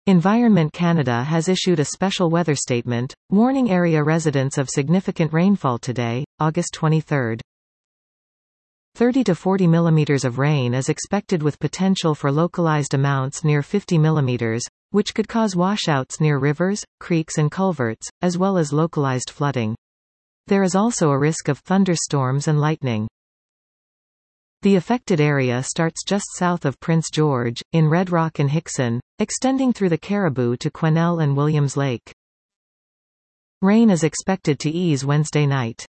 Environment Canada has issued a special weather statement, warning area residents of significant rainfall today, August 23. 30 to 40 mm of rain is expected with potential for localized amounts near 50 mm, which could cause washouts near rivers, creeks and culverts, as well as localized flooding. There is also a risk of thunderstorms and lightning. The affected area starts just south of Prince George, in Red Rock and Hickson, extending through the Caribou to Quesnel and Williams Lake. Rain is expected to ease Wednesday night.